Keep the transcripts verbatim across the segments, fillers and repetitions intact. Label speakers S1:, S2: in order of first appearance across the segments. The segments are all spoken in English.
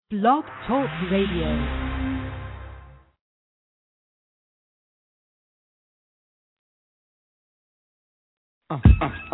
S1: Blog Talk Radio. Uh, uh, uh.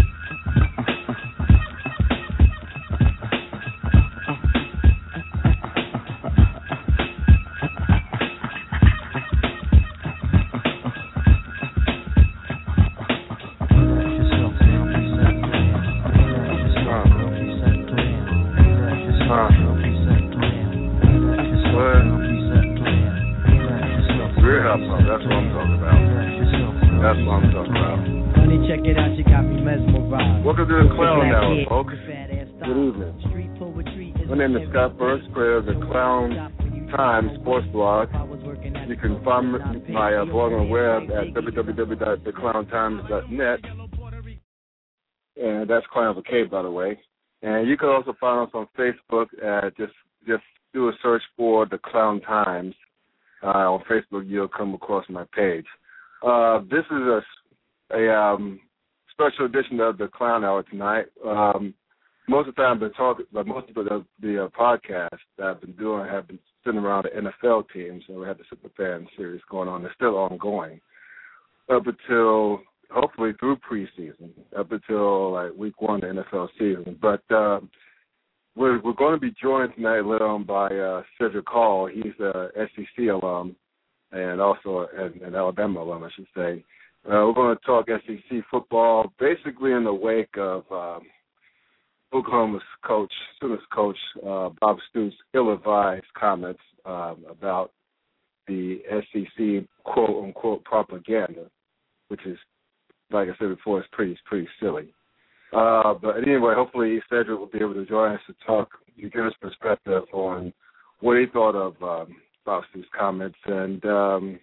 S2: Welcome to the Clown Hour, folks. Good evening. My name is Scott Burns, creator of the Clown Times sports blog. You can find my uh, blog on the web at w w w dot the clown times dot net. And that's Clown with a K, by the way. And you can also find us on Facebook. At just just do a search for the Clown Times. Uh, on Facebook, you'll come across my page. Uh, this is a, a um, special edition of the Clown Hour tonight. Um, most of the time, I've been talking, but most of the, the uh, podcasts that I've been doing have been sitting around the N F L teams, so we had the Super Fan series going on. It's still ongoing up until hopefully through preseason, up until like week one of the N F L season. But uh, we're we're going to be joined tonight later on by uh, Cedric Hall. He's a S E C alum and also an, an Alabama alum, I should say. Uh, we're going to talk S E C football, basically in the wake of um, Oklahoma's coach, Sooners coach, uh, Bob Stoops' ill-advised comments um, about the S E C quote-unquote propaganda, which is, like I said before, it's pretty, it's pretty silly. Uh, but anyway, hopefully Cedric will be able to join us to talk, to give us perspective on what he thought of um, Bob Stoops' comments and um,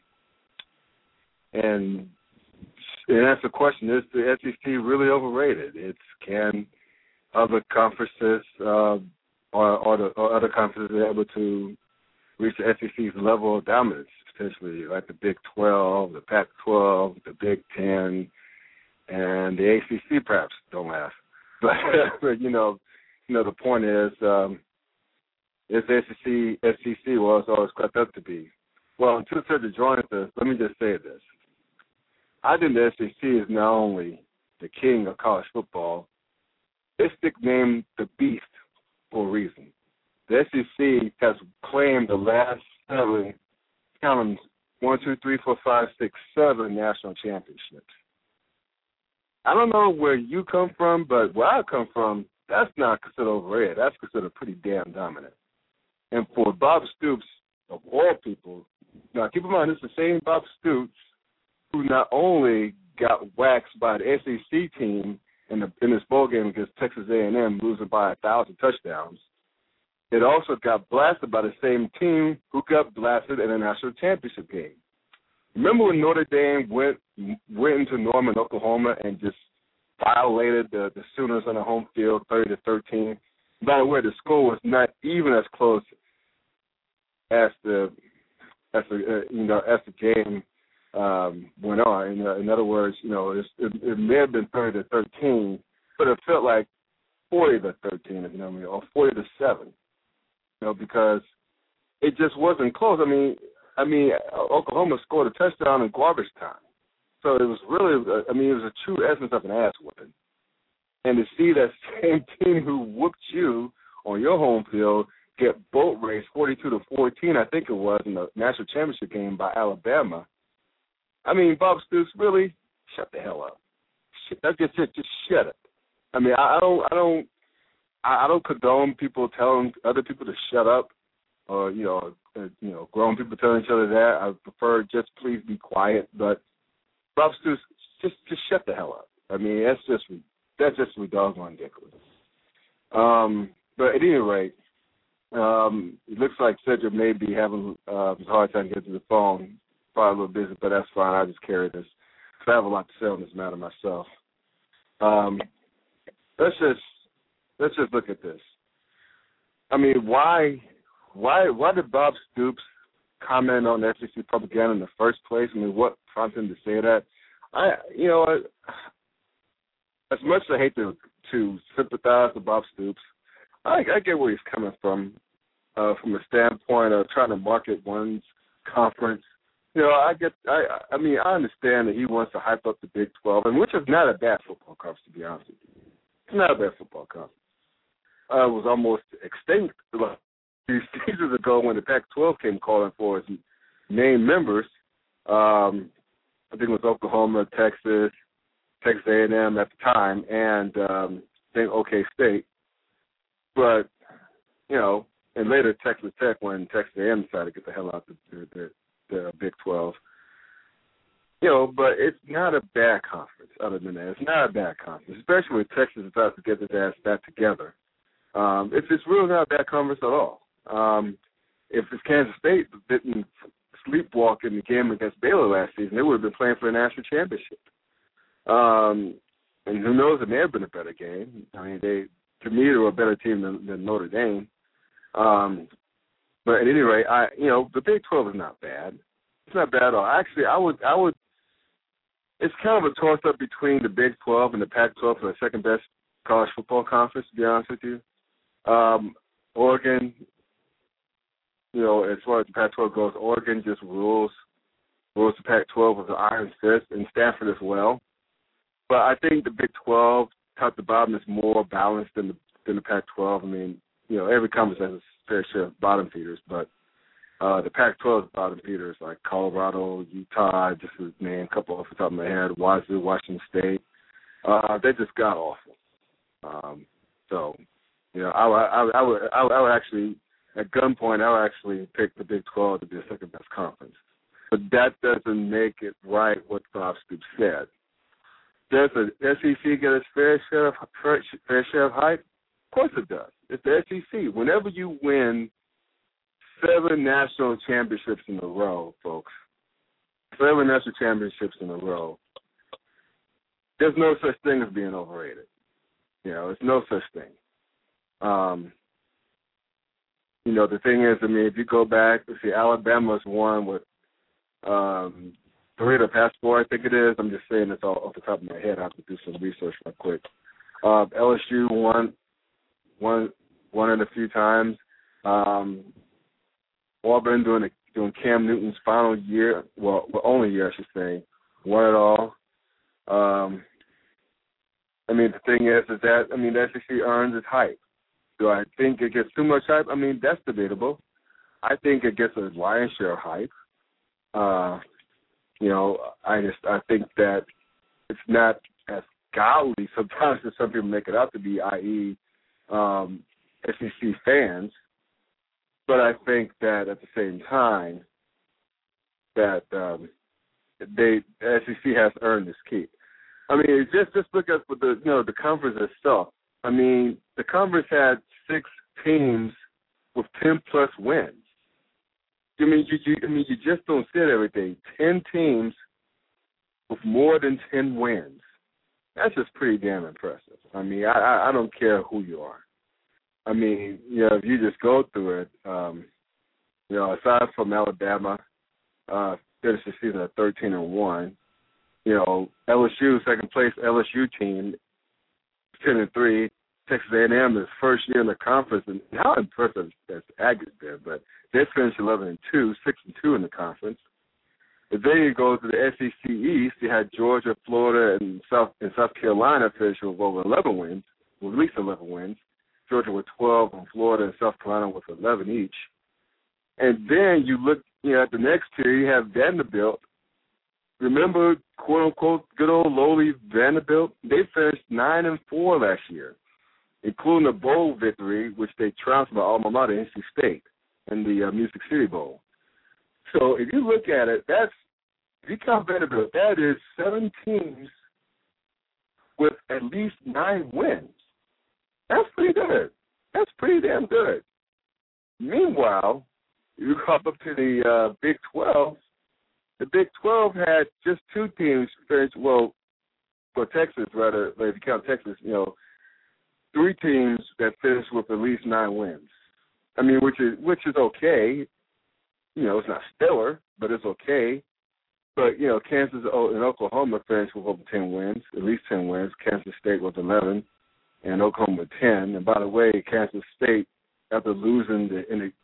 S2: and. And that's the question: is the S E C really overrated? It's can other conferences uh, or, or, the, or other conferences be able to reach the S E C's level of dominance, potentially like the Big twelve, the Pac twelve, the Big ten, and the A C C perhaps don't last. But, but you know, you know the point is, um, is the S E C S E C well it's always crept up to be? Well, until Cedric joins us, let me just say this. I think the S E C is not only the king of college football, it's nicknamed the Beast for a reason. The S E C has claimed the last seven, count them, one, two, three, four, five, six, seven national championships. I don't know where you come from, but where I come from, that's not considered overrated. That's considered pretty damn dominant. And for Bob Stoops, of all people, now keep in mind, it's the same Bob Stoops who not only got waxed by the S E C team in, the, in this bowl game against Texas A and M, losing by a thousand touchdowns, it also got blasted by the same team who got blasted in the national championship game. Remember when Notre Dame went went into Norman, Oklahoma, and just violated the, the Sooners on the home field, thirty to thirteen? By the way, the score was not even as close as the as the uh, you know as the game. Um, went on. In, uh, in other words, you know, it, it, it may have been thirty to thirteen, but it felt like forty to thirteen, if you know what I mean, or forty to seven. You know, because it just wasn't close. I mean, I mean, Oklahoma scored a touchdown in garbage time, so it was really, I mean, it was a true essence of an ass whooping. And to see that same team who whooped you on your home field get boat raced forty-two to fourteen, I think it was, in the national championship game by Alabama. I mean, Bob Stoops, really, shut the hell up. That's just it. Just shut it. I mean, I, I don't, I don't, I don't condone people telling other people to shut up, or you know, uh, you know, grown people telling each other that. I prefer just please be quiet. But Bob Stoops, just, just shut the hell up. I mean, that's just, that's just doggone ridiculous. Um, but at any rate, um, it looks like Cedric may be having uh, a hard time getting to the phone. Probably a little busy, but that's fine. I just carry this. I have a lot to say on this matter myself. Um, let's just let's just look at this. I mean, why why why did Bob Stoops comment on the S E C propaganda in the first place? I mean, what prompted him to say that? I you know, as much as I hate to to sympathize with Bob Stoops, I, I get where he's coming from. uh, from a standpoint of trying to market one's conference. You know, I get, I, I mean, I understand that he wants to hype up the Big twelve, and which is not a bad football conference, to be honest with you. It's not a bad football conference. Uh, it was almost extinct like, these seasons ago when the Pac twelve came calling for its main members. Um, I think it was Oklahoma, Texas, Texas A and M at the time, and um, I think OK State. But, you know, and later Texas Tech when Texas A and M decided to get the hell out of the, the, the Big twelve. You know, but it's not a bad conference other than that. It's not a bad conference, especially when Texas is about to get its ass back together. Um, it's it's really not a bad conference at all. Um, if it's Kansas State didn't sleepwalk in the game against Baylor last season, they would have been playing for the national championship. Um, and who knows, it may have been a better game. I mean, they to me, they were a better team than, than Notre Dame. Um, but at any rate, I you know the Big twelve is not bad. It's not bad at all. Actually, I would I would. It's kind of a toss up between the Big twelve and the Pac twelve for the second best college football conference. To be honest with you. Um, Oregon, you know, as far as the Pac twelve goes, Oregon just rules rules the Pac twelve with an iron fist, and Stanford as well. But I think the Big twelve, top to bottom, is more balanced than the than the Pac twelve. I mean, you know, every conference has its fair share of bottom feeders, but uh, the Pac twelve's bottom feeders like Colorado, Utah, just to name a couple off the top of my head, Wazoo, Washington State, uh, they just got awful. Um, so. You know, I would, I would, I would, I would, I would actually, at gunpoint, I would actually pick the Big twelve to be the second best conference. But that doesn't make it right what Bob Stoops said. Does the S E C get its fair share of fair share of hype? Of course it does. It's the S E C. Whenever you win seven national championships in a row, folks, seven national championships in a row, there's no such thing as being overrated. You know, there's no such thing. Um, you know, the thing is, I mean, if you go back, let's see, Alabama's won with um, three of the past four, I think it is. I'm just saying this all off the top of my head. I have to do some research real quick. Uh, L S U won, won, won it a few times. Um, Auburn doing a, doing Cam Newton's final year, well, well, only year, I should say, won it all. Um, I mean, the thing is, is that, I mean, the S E C earns its hype. Do I think it gets too much hype? I mean, that's debatable. I think it gets a lion's share of hype. Uh, you know, I just I think that it's not as godly sometimes as some people make it out to be, that is, um, S E C fans. But I think that at the same time that um, they the S E C has earned its keep. I mean, just just look at the you know the conference itself. I mean, the conference had six teams with ten plus wins. I mean, you, you I mean, you just don't see it every day. Ten teams with more than ten wins. That's just pretty damn impressive. I mean, I, I, I don't care who you are. I mean, you know, if you just go through it, um, you know, aside from Alabama, uh, finished the season at thirteen and one. You know, L S U, second place L S U team, ten and three. Texas A and M is first year in the conference, and how impressive that's Aggies been. But they finished eleven and two, six and two in the conference. But then you go to the S E C East. You had Georgia, Florida, and South and South Carolina finish with over eleven wins, with at least eleven wins. Georgia with twelve, and Florida and South Carolina with eleven each. And then you look, you know, at the next tier, you have Vanderbilt. Remember, quote unquote, good old lowly Vanderbilt? They finished nine and four last year, including a bowl victory, which they trounced by alma mater, N C State, in the uh, Music City Bowl. So if you look at it, that's, if you count Vanderbilt, that is seven teams with at least nine wins. That's pretty good. That's pretty damn good. Meanwhile, you go up to the uh, Big twelve. The Big twelve had just two teams finish, well, for Texas, rather, if you count Texas, you know, three teams that finished with at least nine wins. I mean, which is which is okay. You know, it's not stellar, but it's okay. But, you know, Kansas and Oklahoma finished with over ten wins, at least ten wins. Kansas State with eleven, and Oklahoma with ten. And by the way, Kansas State, after losing the, in the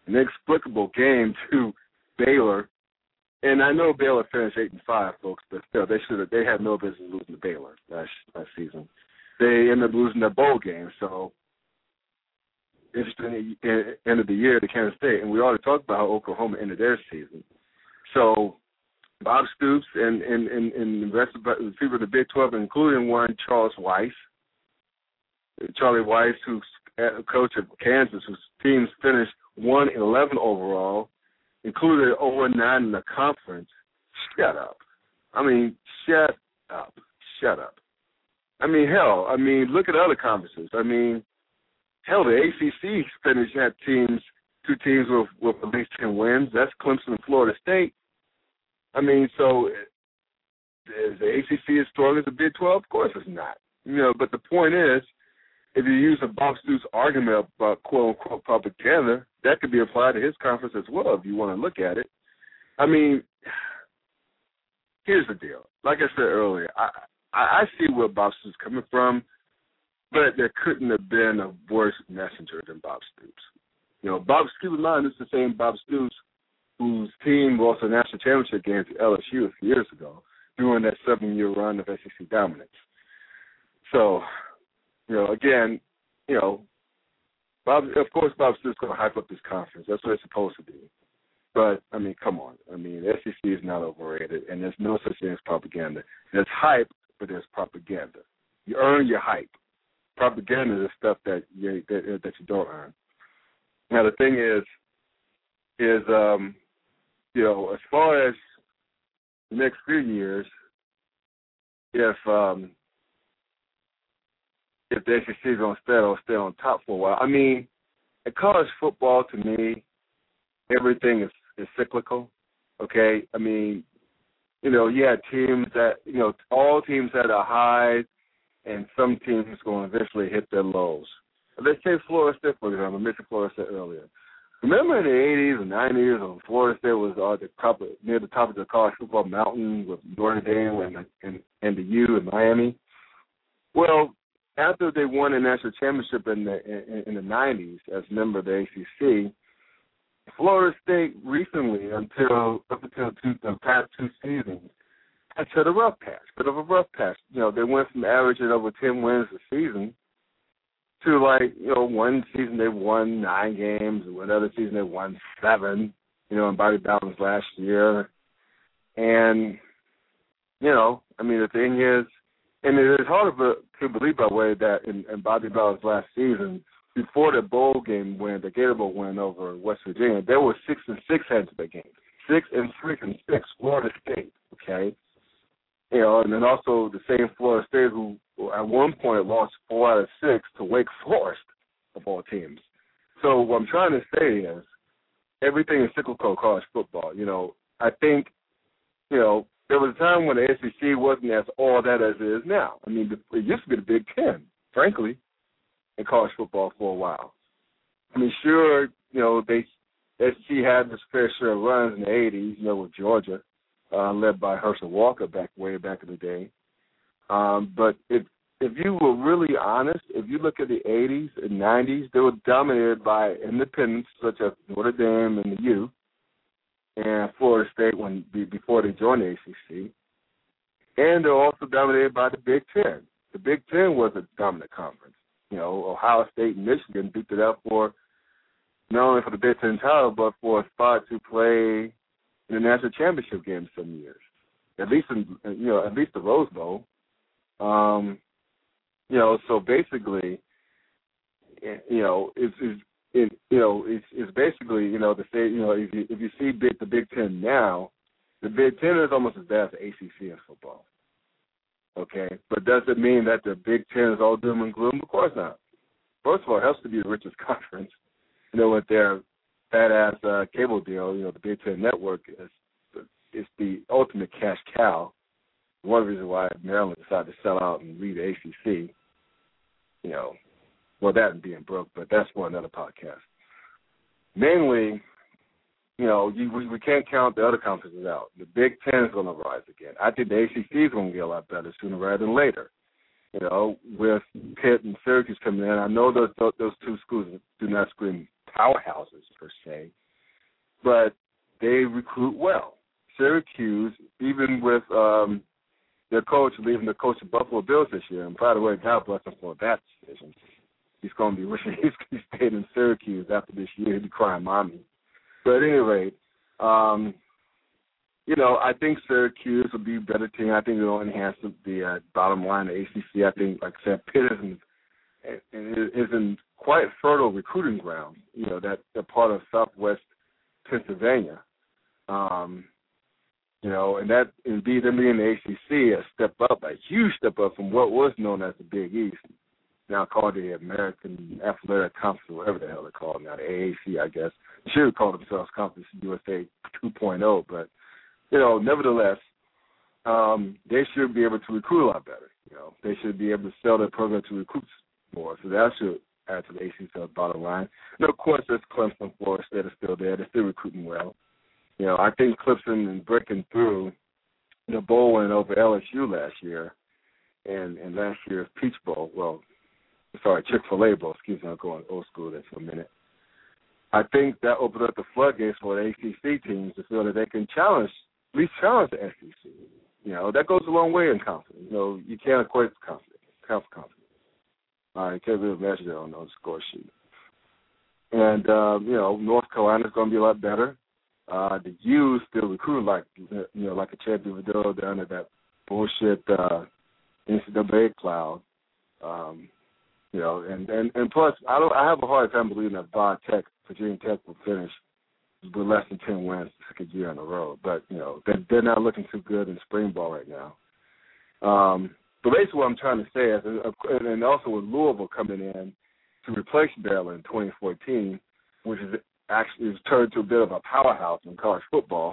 S2: inexplicable game to Baylor. And I know Baylor finished eight and five, folks, but still, they should have. They had no business losing to Baylor last last season. They ended up losing their bowl game. So, interesting end of the year to Kansas State, and we already talked about how Oklahoma ended their season. So, Bob Stoops and and and, and the rest of the people of the Big twelve, including one Charles Weiss, Charlie Weiss, who's a coach of Kansas, whose teams finished one and eleven overall, included oh and nine in the conference. Shut up. I mean, shut up. Shut up. I mean, hell, I mean, look at other conferences. I mean, hell, the A C C finished had teams, two teams with, with at least ten wins. That's Clemson and Florida State. I mean, so is the A C C as strong as the Big twelve? Of course it's not. You know, but the point is, if you use a Bob Stoops argument about quote-unquote propaganda, that could be applied to his conference as well if you want to look at it. I mean, here's the deal. Like I said earlier, I, I see where Bob Stoops is coming from, but there couldn't have been a worse messenger than Bob Stoops. You know, Bob, keep in mind, this is the same Bob Stoops whose team lost a national championship game to L S U a few years ago during that seven-year run of S E C dominance. So, you know, again, you know, Bob, of course Bob Stoops is going to hype up this conference. That's what it's supposed to be. But, I mean, come on. I mean, the S E C is not overrated, and there's no such thing as propaganda. There's hype, but there's propaganda. You earn your hype. Propaganda is stuff that you, that, that you don't earn. Now, the thing is, is, um, you know, as far as the next few years, if um, if the S E C is going to stay or stay on top for a while, I mean, in college football, to me, everything is, is cyclical, okay? I mean, you know, you had teams that, you know, all teams had a high, and some teams going to eventually hit their lows. Let's say Florida State, for example. I mentioned Florida State earlier. Remember in the eighties and nineties when Florida State was uh, the top, near the top of the college football mountain with Notre Dame and, and, and the U in Miami? Well, after they won a national championship in the in, in the nineties as a member of the A C C, Florida State recently, until up until two, the past two seasons, had had a rough patch, bit of a rough patch. You know, they went from averaging over ten wins a season to, like, you know, one season they won nine games, and another season they won seven, you know, in Bobby Bowden's last year. And, you know, I mean, the thing is, and it is hard to, to believe, by the way, that in, in Bobby Bowden's last season, before the bowl game win, the Gator Bowl win over West Virginia, there were six and six heads of the game. Six and three and six, Florida State, okay? You know, and then also the same Florida State who at one point lost four out of six to Wake Forest, of all teams. So what I'm trying to say is everything is cyclical college football. You know, I think, you know, there was a time when the S E C wasn't as all that as it is now. I mean, it used to be the Big Ten, frankly, in college football for a while. I mean, sure, you know, they S E C had this fair share of runs in the eighties, you know, with Georgia, uh, led by Herschel Walker back way back in the day. Um, but if if you were really honest, if you look at the eighties and nineties, they were dominated by independents such as Notre Dame and the U, and Florida State when before they joined the A C C. And they're also dominated by the Big Ten. The Big Ten was a dominant conference. You know, Ohio State and Michigan beat it up for not only for the Big Ten title, but for a spot to play in the national championship game some years. At least in, you know, at least the Rose Bowl. Um, you know, so basically, you know, it's, it's it, you know, it's, it's basically, you know, to say, you know, if you if you see big, the Big Ten now, the Big Ten is almost as bad as the A C C in football. Okay, but does it mean that the Big Ten is all doom and gloom? Of course not. First of all, it helps to be the richest conference. You know, with their badass uh, cable deal, you know, the Big Ten Network is is the ultimate cash cow. One reason why Maryland decided to sell out and leave the A C C. You know, well, that and being broke, but that's for another podcast. Mainly, you know, you, we, we can't count the other conferences out. The Big Ten is going to rise again. I think the A C C is going to get a lot better sooner rather than later. You know, with Pitt and Syracuse coming in, I know those those two schools do not scream powerhouses per se, but they recruit well. Syracuse, even with um, their coach leaving the coach of Buffalo Bills this year, and by the way, God bless him for that decision. He's going to be wishing he stayed in Syracuse after this year. He'd be crying mommy. But at any rate, um, you know, I think Syracuse will be a better team. I think it'll enhance the, the uh, bottom line of A C C. I think, like I said, Pitt isn't, isn't quite fertile recruiting ground. You know, that they're part of Southwest Pennsylvania. Um, you know, and that, indeed, them being the A C C, a step up, a huge step up from what was known as the Big East, now called the American Athletic Conference, or whatever the hell they call it now, the A A C, I guess. They should have called themselves Conference U S A two point oh, but, you know, nevertheless, um, they should be able to recruit a lot better. You know, they should be able to sell their program to recruits more, so that should add to the A C C's bottom line. And, of course, there's Clemson, Florida State are still there. They're still recruiting well. You know, I think Clemson and breaking through the bowl win over L S U last year and, and last year's Peach Bowl, well, sorry, Chick-fil-A Bowl, excuse me, I'm going old school there for a minute. I think that opened up the floodgates for the A C C teams to feel that they can challenge, at least challenge the S E C. You know, that goes a long way in confidence. You know, you can't equate confidence, confidence. All right, you can't really measure that on the score sheet. And, um, you know, North Carolina's going to be a lot better. Uh, the U's still recruit like, you know, like a champion Vidal down at that bullshit uh, N C double A cloud. Um, you know, and, and, and plus, I don't. I have a hard time believing that Va Tech, Virginia Tech, will finish with less than ten wins the second year in a row. But, you know, they're, they're not looking too good in spring ball right now. Um, but basically what I'm trying to say is, and also with Louisville coming in to replace Maryland in twenty fourteen, which is actually has turned to a bit of a powerhouse in college football,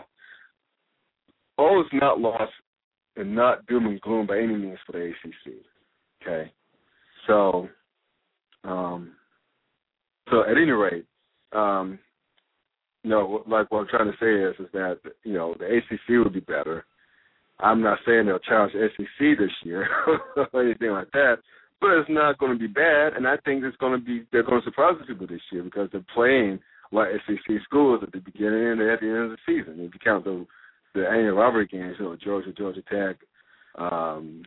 S2: all is not lost and not doom and gloom by any means for the A C C. Okay? So, um, so at any rate, um, you know, like what I'm trying to say is, is that, you know, the A C C would be better. I'm not saying they'll challenge the S E C this year or anything like that, but it's not going to be bad, and I think it's going to be, they're going to surprise the people this year because they're playing like S E C schools at the beginning and at the end of the season. If you count the the annual rivalry games, you know, Georgia, Georgia Tech, um,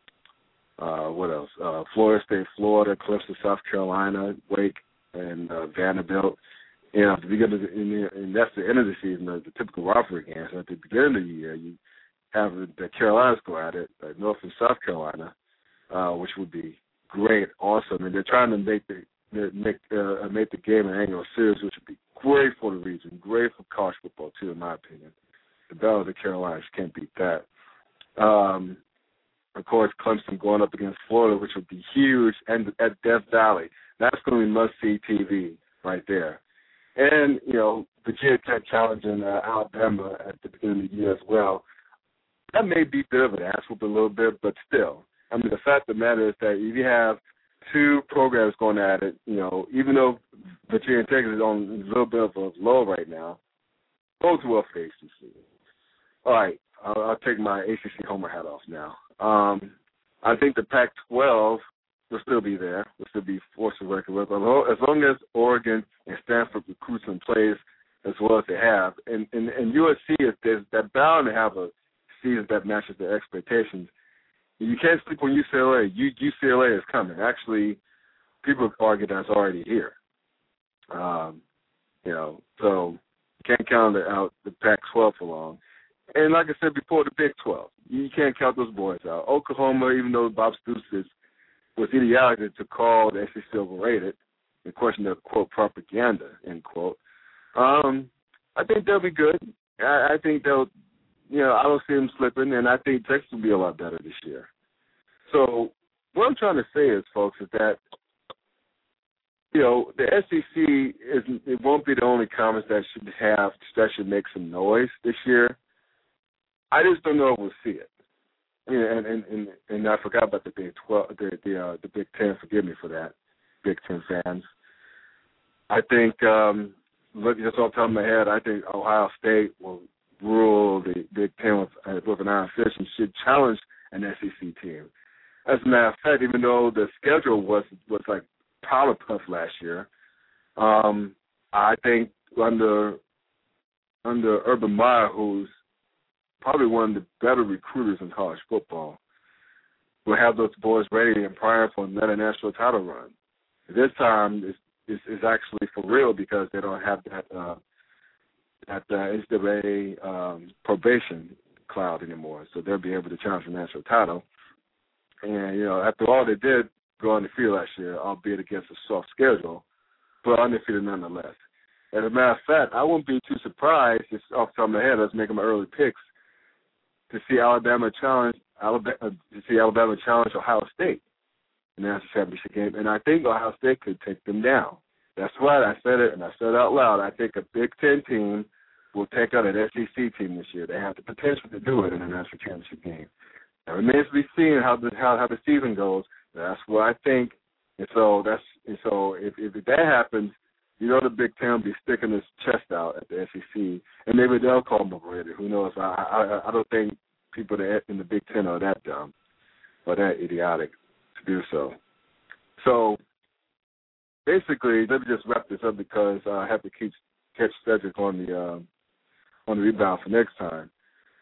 S2: uh, what else? Uh, Florida State, Florida, Clemson, South Carolina, Wake, and uh, Vanderbilt. You know, at the beginning of the, and, and that's the end of the season, the, the typical rivalry games. So at the beginning of the year, you have the Carolinas go at it, like North and South Carolina, uh, which would be great also. I mean, they're trying to make the make uh, make the game an annual series, which would be great for the region, great for college football too, in my opinion. The Battle of the Carolinas can't beat that. Um, of course, Clemson going up against Florida, which would be huge, and at Death Valley, that's going to be must-see T V right there. And you know, Virginia Tech challenging uh, Alabama at the beginning of the year as well. That may be a bit of an ass whoop a little bit, but still, I mean, the fact of the matter is that if you have two programs going at it, you know, even though Virginia Tech is on a little bit of a low right now, both well for the A C C. All right, I'll, I'll take my A C C homer hat off now. Um, I think the Pac twelve will still be there, will still be forced to record with, as long as Oregon and Stanford recruits and plays as well as they have. And, and, and U S C is they're bound to have a season that matches their expectations. You can't sleep on U C L A. U, UCLA is coming. Actually, people argue that's already here. Um, you know, so you can't count out the Pac twelve for long. And like I said before, the Big twelve. You can't count those boys out. Oklahoma, even though Bob Stoops is, was idiotic to call the S E C overrated and question their, quote, propaganda, end quote, um, I think they'll be good. I, I think they'll, you know, I don't see them slipping, and I think Texas will be a lot better this year. So what I'm trying to say is, folks, is that, you know, the S E C is it won't be the only conference that should have that should make some noise this year. I just don't know if we'll see it. Yeah, and and, and, and I forgot about the Big Twelve, the the, uh, the Big Ten. Forgive me for that, Big Ten fans. I think, um, look, just off the top of my head, I think Ohio State will rule the Big Ten with, uh, with an iron fist and should challenge an S E C team. As a matter of fact, even though the schedule was was like powder puff last year, um, I think under under Urban Meyer, who's probably one of the better recruiters in college football, will have those boys ready and prior for another national title run. This time, it's, it's, it's actually for real because they don't have that uh, that uh, N C double A um, probation cloud anymore, so they'll be able to challenge the national title. And, you know, after all, they did go on the field last year, albeit against a soft schedule, but undefeated nonetheless. As a matter of fact, I wouldn't be too surprised, just off the top of my head, let's make them early picks, to see Alabama challenge Alabama to see Alabama challenge Ohio State in the national championship game, and I think Ohio State could take them down. That's right, I said it, and I said it out loud. I think a Big Ten team will take out an S E C team this year. They have the potential to do it in the national championship game. It remains to be seen how the how, how the season goes. That's what I think, and so that's and so if if that happens, you know the Big Ten will be sticking its chest out at the S E C, and maybe they'll call them overrated. Who knows? I, I I don't think people that in the Big Ten are that dumb or that idiotic to do so. So basically, let me just wrap this up because I have to keep catch Cedric on the uh, on the rebound for next time.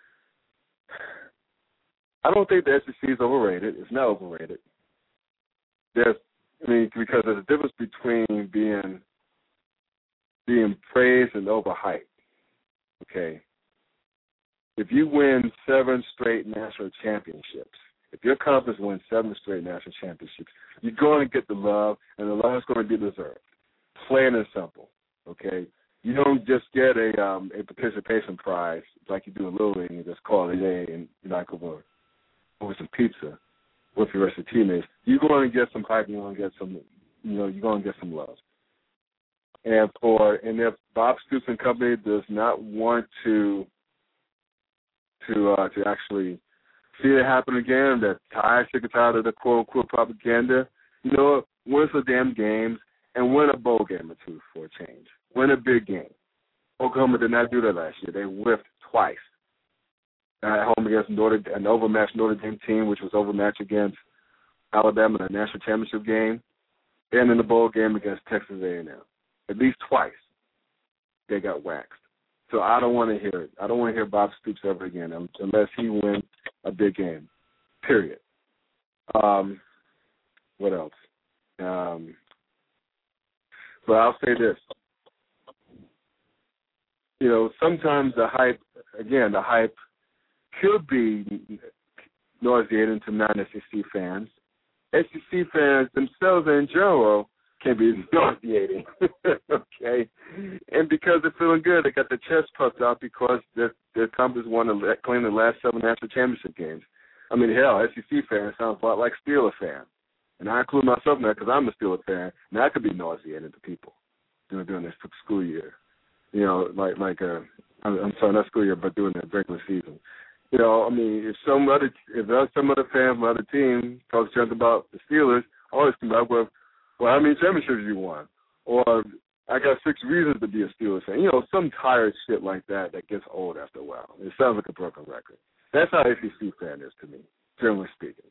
S2: I don't think the S E C is overrated. It's not overrated. There's, I mean, because there's a difference between being being praised and overhyped. Okay. If you win seven straight national championships, if your conference wins seven straight national championships, you're going to get the love, and the love is going to be deserved. Plain and simple. Okay. You don't just get a um, a participation prize like you do in Little League and just call it a day and you like over over some pizza with your rest of the teammates. You're going to get some hype. You're going to get some, you know, you're going to get some love. And for and if Bob Stoops and company does not want to to uh, to actually see it happen again, that tired, sick and tired of the quote unquote propaganda, you know, win some damn games and win a bowl game or two for a change. Win a big game. Oklahoma did not do that last year. They whiffed twice. At home against Notre, an overmatched Notre Dame team, which was overmatched against Alabama in the national championship game, and in the bowl game against Texas A and M. At least twice they got waxed. So I don't want to hear it. I don't want to hear Bob Stoops ever again unless he wins a big game, period. Um, what else? Um, but I'll say this. You know, sometimes the hype, again, the hype could be nauseating to non-S E C fans. S E C fans themselves in general can be nauseating, okay? And because they're feeling good, they got their chest puffed out because their, their conference won to claim the last seven national championship games. I mean, hell, S E C fan sounds a lot like Steeler fan. And I include myself in that because I'm a Steeler fan, and that could be nauseating to people you know, during this school year. You know, like, like uh, I'm, I'm sorry, not school year, but during the regular season. You know, I mean, if some other if there's some other fan from other team talks junk about the Steelers, I always come back with, well, how many championships you won? Or I got six reasons to be a Steelers fan. You know, some tired shit like that that gets old after a while. It sounds like a broken record. That's how S E C fan is to me, generally speaking.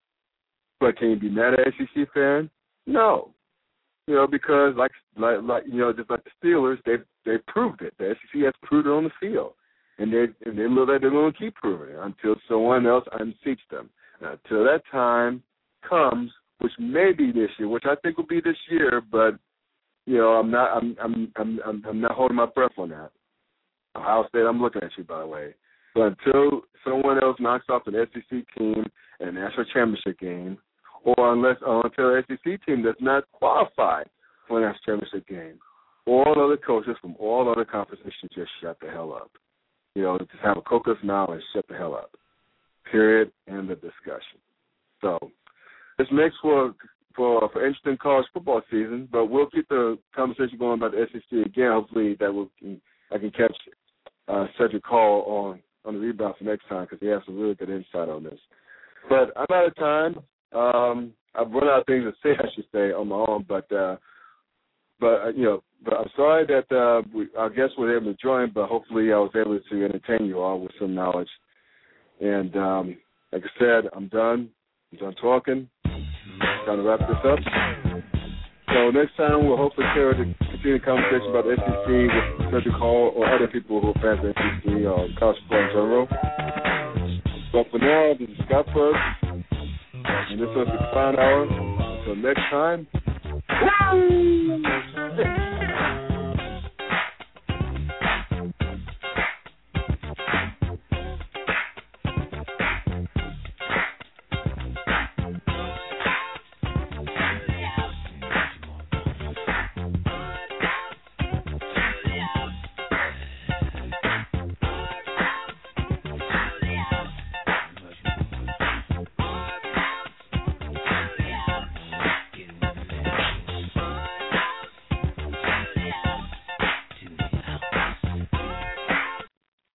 S2: But can you be mad at S E C fan? No. You know, because like like like you know, just like the Steelers, they they proved it. The S E C has proved it on the field. And they and they look like they're going to keep proving it until someone else unseats them. Now, until that time comes, which may be this year, which I think will be this year, but you know, I'm not I'm I'm I'm I'm, I'm not holding my breath on that. Ohio State, I'm looking at you, by the way. But until someone else knocks off an S E C team in a national championship game, or unless or until an S E C team that's not qualified for a national championship game, all other coaches from all other conferences should just shut the hell up. You know, just have a coca smile and shut the hell up. Period. End of discussion. So this makes for for for interesting college football season, but we'll keep the conversation going about the S E C again. Hopefully that will I can catch uh, Cedric Hall on on the rebound for next time because he has some really good insight on this. But I'm out of time. Um, I've run out of things to say, I should say, on my own. But uh, but uh, you know, but I'm sorry that uh, we, our guests were able to join. But hopefully, I was able to entertain you all with some knowledge. And um, like I said, I'm done. I'm done talking. Time to wrap this up. So next time, we'll hopefully continue the conversation about the S E C with Cedric Hall or other people who are fans of S E C or college football in general. But for now, this is Scott Perks, and this was the Clown Hour. Until next time,